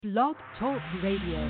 Blog Talk Radio.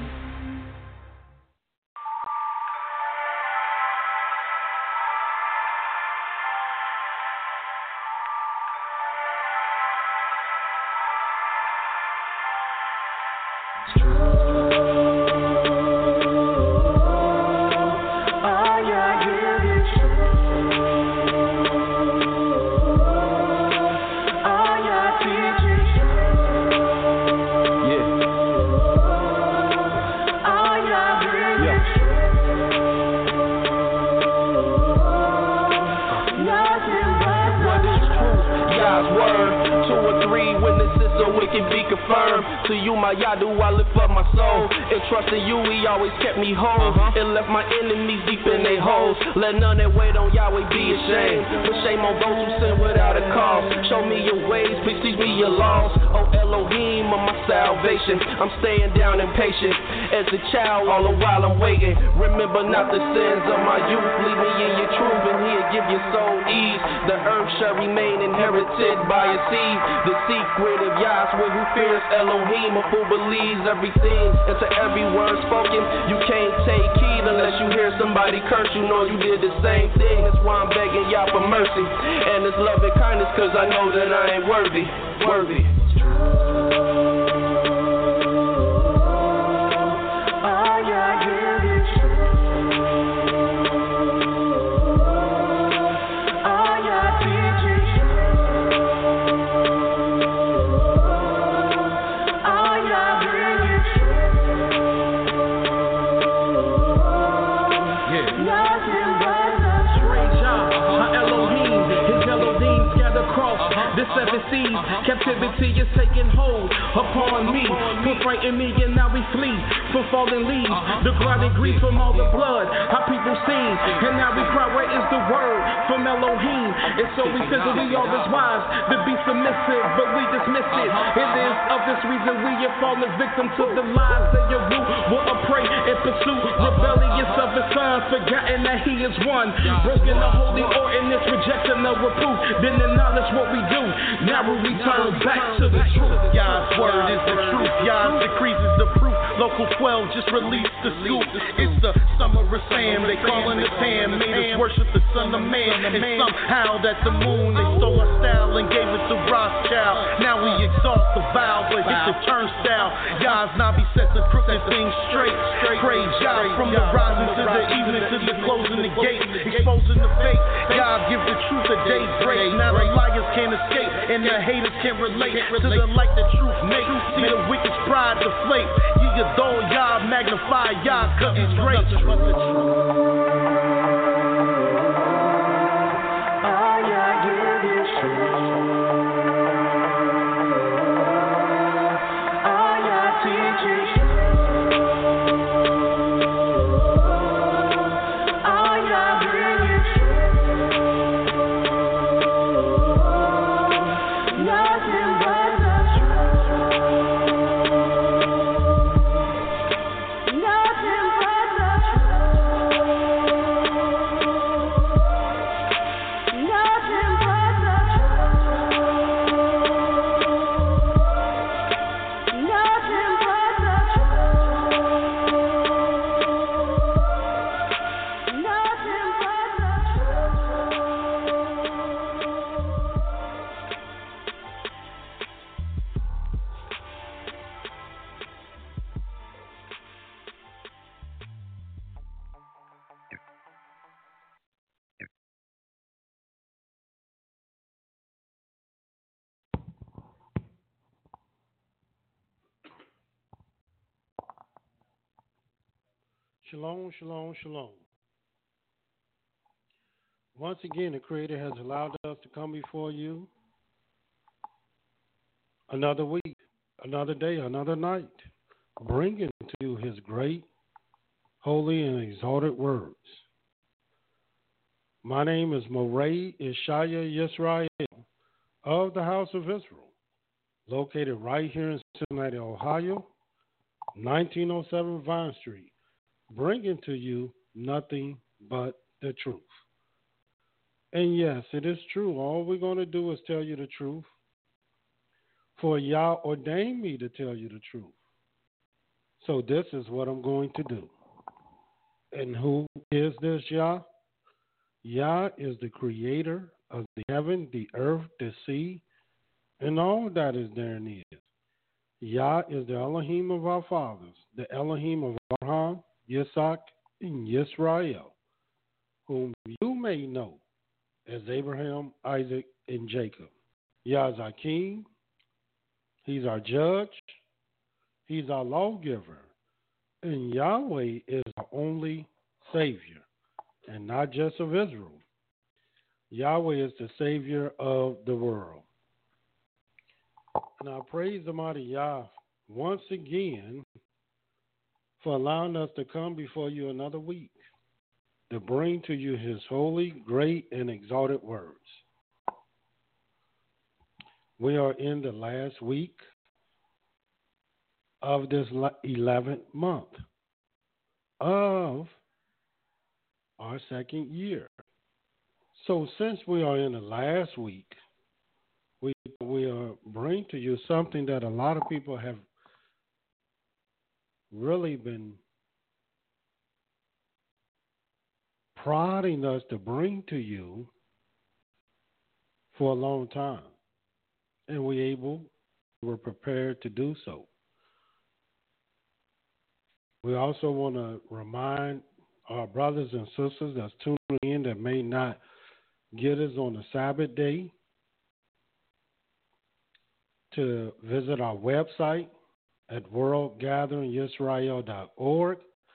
To you, my Yadu, I lift up my soul. And trusting you, he always kept me whole. And left my enemies deep in their holes. Let none that wait on Yahweh be ashamed. But shame on those who sin without a cause. Show me your ways, please teach me your laws. Oh Elohim of my salvation. I'm staying down and patient. As a child, all the while I'm waiting. Remember not the sins of my youth. Lead me in your truth, and he'll give your soul ease. The earth shall remain inherited by a seed. The secret of Yahweh who fears Elohim, a fool believes everything. And to every word spoken, you can't take heed unless you hear somebody curse. You know you did the same thing. That's why I'm begging Yah for mercy and His love and kindness, cause I know that I ain't worthy. The seven seas, captivity is taking hold upon me. For frighten me and now we flee from fallen leaves. The grinding grief from all the blood, how people sing. And now we cry, where is the word from Elohim? And so we figure we are as wise to be submissive, but we dismiss it. It is of this reason we have fallen victim to the lies that your root will prey and pursue. Rebellious of his son, forgotten that he is one. Broken the holy ordinance, rejecting the reproof. Then acknowledge what we do. Now we return back to the truth. Yah's word is the truth. Yah's decrees is the proof. Local 12 just released the scoop. It's the summer of Sam. They calling us Ham. Made us worship the Son of Man. And somehow that the moon, they stole our style and gave it to Rothschild. Now we exalt the vow, but hit the turnstile. Yah's Nabi set the crooked things straight. Praise Yah from the rising to the evening to the closing the gate. Exposing the fake. Yah give the truth a daybreak. Now the liars can't escape and the haters can't relate to the light the truth makes. See the wicked's pride deflate. You adore Yah, magnify Yah, cause he's great. Shalom, shalom, shalom. Once again, the Creator has allowed us to come before you another week, another day, another night, bringing to you His great, holy, and exalted words. My name is Moray Ishaya Yisrael of the House of Israel, located right here in Cincinnati, Ohio, 1907 Vine Street, bringing to you nothing but the truth. And yes, it is true. All we're going to do is tell you the truth. For Yah ordained me to tell you the truth. So this is what I'm going to do. And who is this Yah? Yah is the creator of the heaven, the earth, the sea, and all that is therein is. Yah is the Elohim of our fathers, the Elohim of Abraham, Yitzhak, and Yisrael, whom you may know as Abraham, Isaac, and Jacob. Yah is our king. He's our judge. He's our lawgiver. And Yahweh is our only Savior, and not just of Israel. Yahweh is the Savior of the world. And I praise the mighty Yah once again for allowing us to come before you another week to bring to you his holy, great, and exalted words. We are in the last week of this 11th month of our second year. So since we are in the last week, we are bringing to you something that a lot of people have really been prodding us to bring to you for a long time. And we're prepared to do so. We also want to remind our brothers and sisters that's tuning in that may not get us on the Sabbath day to visit our website at worldgatheringisrael.org,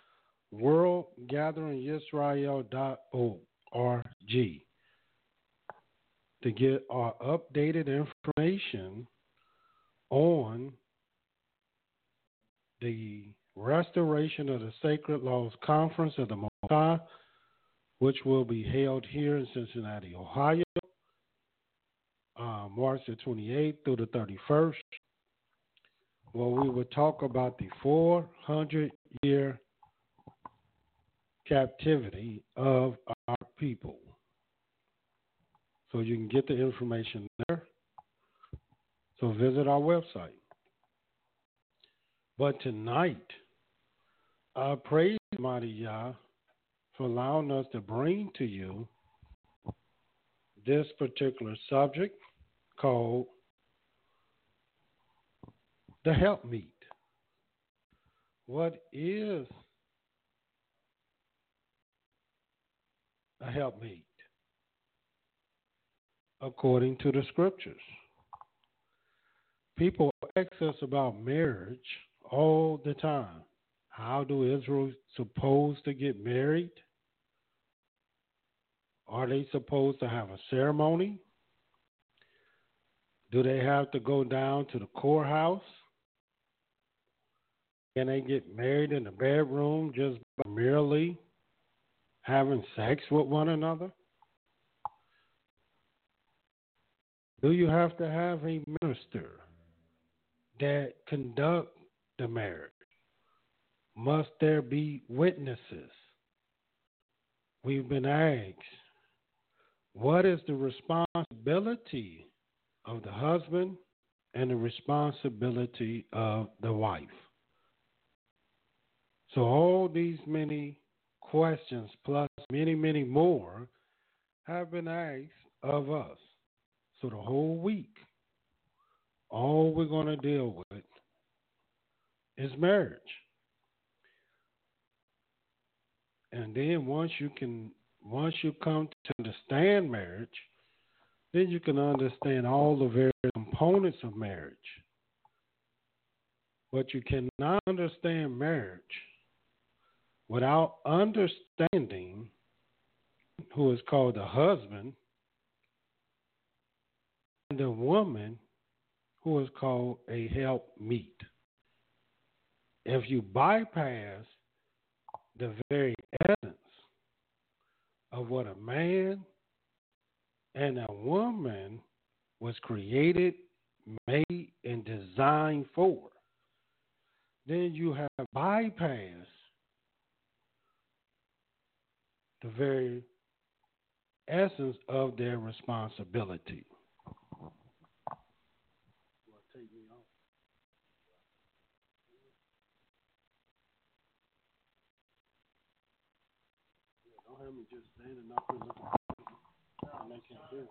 worldgatheringisrael.org, to get our updated information on the restoration of the Sacred Laws Conference of the Most High, which will be held here in Cincinnati, Ohio, March the 28th through the 31st, where we will talk about the 400-year captivity of our people. So you can get the information there. So visit our website. But tonight, I praise Mighty Yah for allowing us to bring to you this particular subject called the helpmeet. What is a helpmeet? According to the scriptures, people ask us about marriage all the time. How do Israel supposed to get married? Are they supposed to have a ceremony? Do they have to go down to the courthouse? Can they get married in the bedroom just by merely having sex with one another? Do you have to have a minister that conduct the marriage? Must there be witnesses? We've been asked, what is the responsibility of the husband and the responsibility of the wife? So all these many questions plus many, many more have been asked of us. So the whole week, all we're going to deal with is marriage. And then once you come to understand marriage, then you can understand all the various components of marriage. But you cannot understand marriage without understanding who is called the husband and the woman who is called a helpmeet. If you bypass the very essence of what a man and a woman was created, made, and designed for, then you have bypassed the very essence of their responsibility. Don't have me just standing up and looking and they can't hear.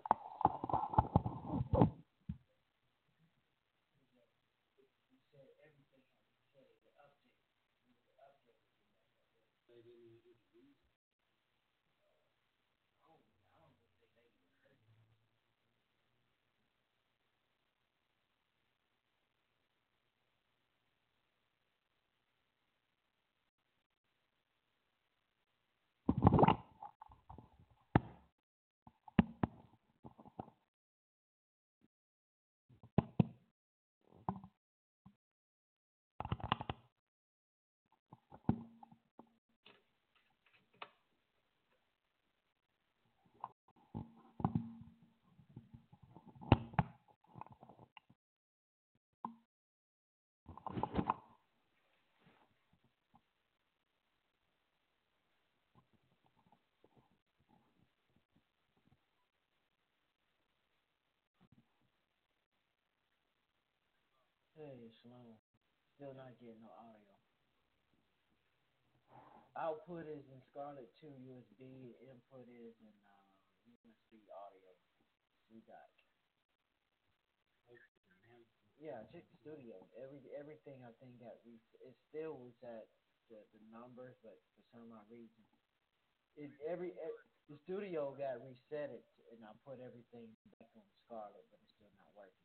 Hey, Sloan. Still not getting no audio. Output is in Scarlett 2 USB. Input is in USB audio. CDOC. Yeah, check the studio. Everything I think it still was at the numbers, but for some odd reason, the studio got reset it, and I put everything back on Scarlett, but it's still not working.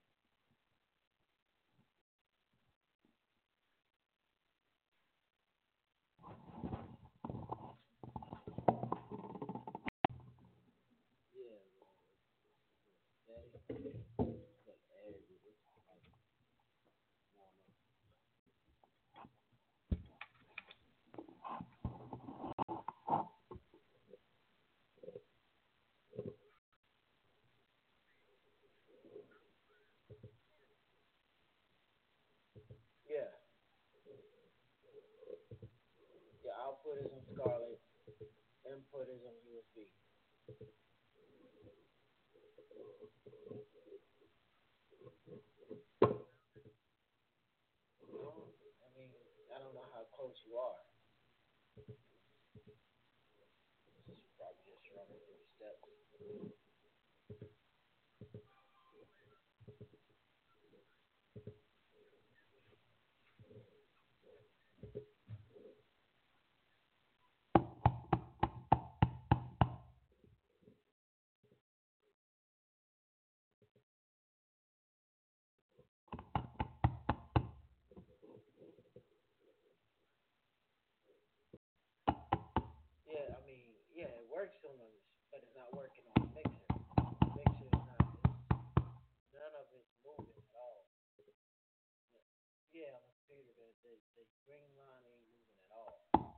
Yeah, output is on Scarlett, input is on USB. I mean, I don't know how close you are. This is probably just running through the steps. Yeah, I mean, yeah, it works on this, but it's not working on the mixer. The mixer is not, none of it's moving at all. Yeah, on the speaker, the green line ain't moving at all.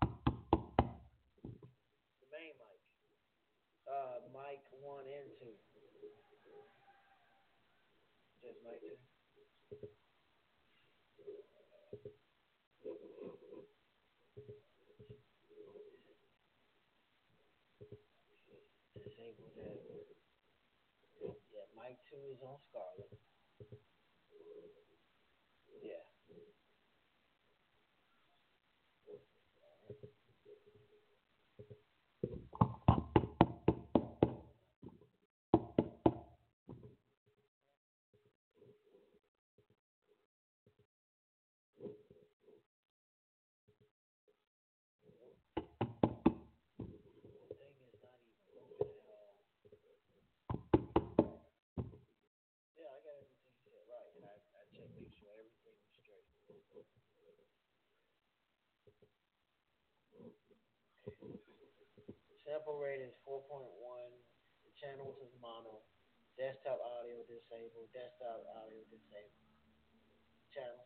The main mic. Mic 1 and 2. Just mic 2. Disable that. Yeah, mic 2 is on Scarlett. Yeah. Thing is not even moving at all. Yeah, I got everything set right, and I checked, make sure everything was straight. Sample rate is 4.1. The channels is mono. Desktop audio disabled. Desktop audio disabled. Channel.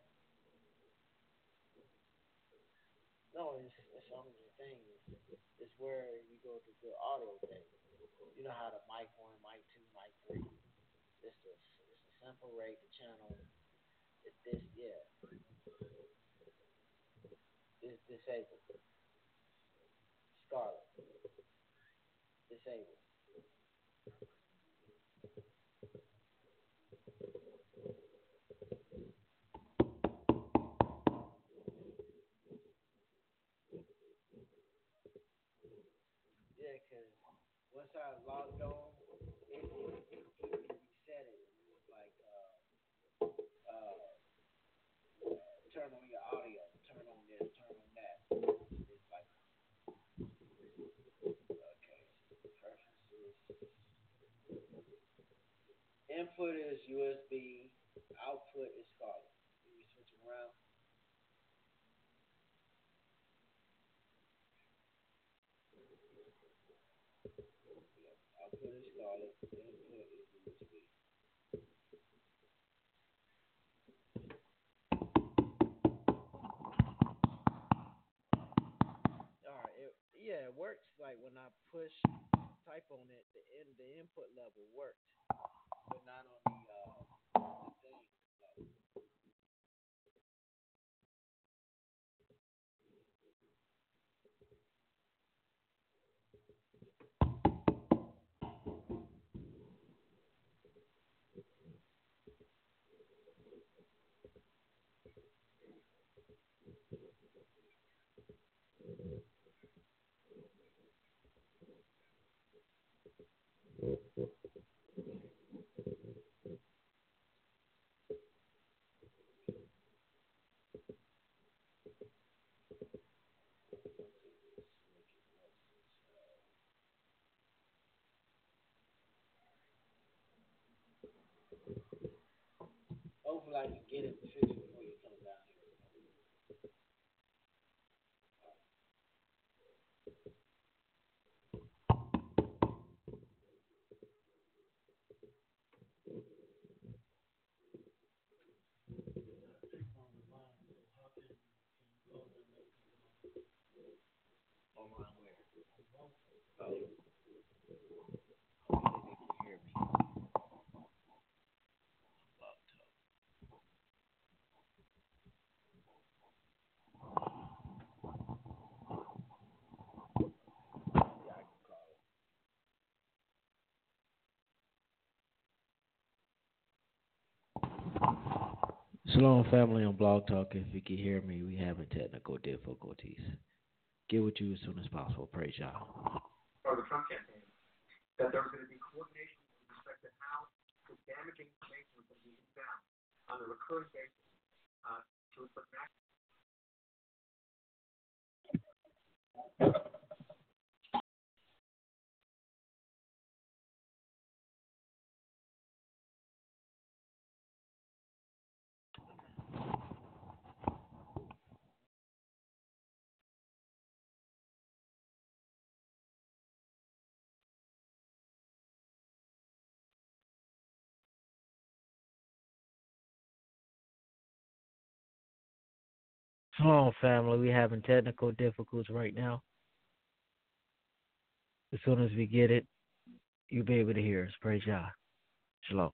No, it's on the thing. It's where you go to the audio thing. You know how the mic 1, mic 2, mic 3. It's the sample rate, the channel. This, yeah. It's disabled. Scarlett. Disabled. Yeah, once I logged on, it reset it. It was like turn on your audio, turn on this, turn on that. It's like okay, preferences. Input is USB, output is Scarlett. You switch them around. Output is Scarlett, input is USB. Alright, it works like when I push type on it, the input level worked, but not on the thing level. Hopefully I can get it fixed before you come down here. Online where? Oh. Hopefully they can hear me. Shalom, family on Blog Talk. If you can hear me, we having technical difficulties. Get with you as soon as possible. Praise y'all. Or the Trump campaign, that there was going to be coordination with respect to how the damaging information was going to be found on a recurring basis to a certain action. Shalom, family. We having technical difficulties right now. As soon as we get it, you'll be able to hear us. Praise y'all. Shalom.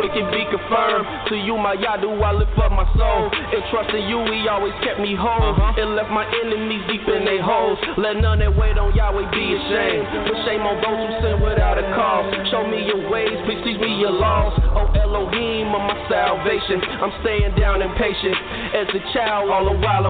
it can be confirmed. To you, my Yadu, I lift up my soul. And trusting you, he always kept me whole. And left my enemies deep in their holes. Let none that wait on Yahweh be ashamed. But shame on those who sin without a cause. Show me your ways, please teach me your laws. Oh Elohim of my salvation, I'm staying down and patient. As a child, all the while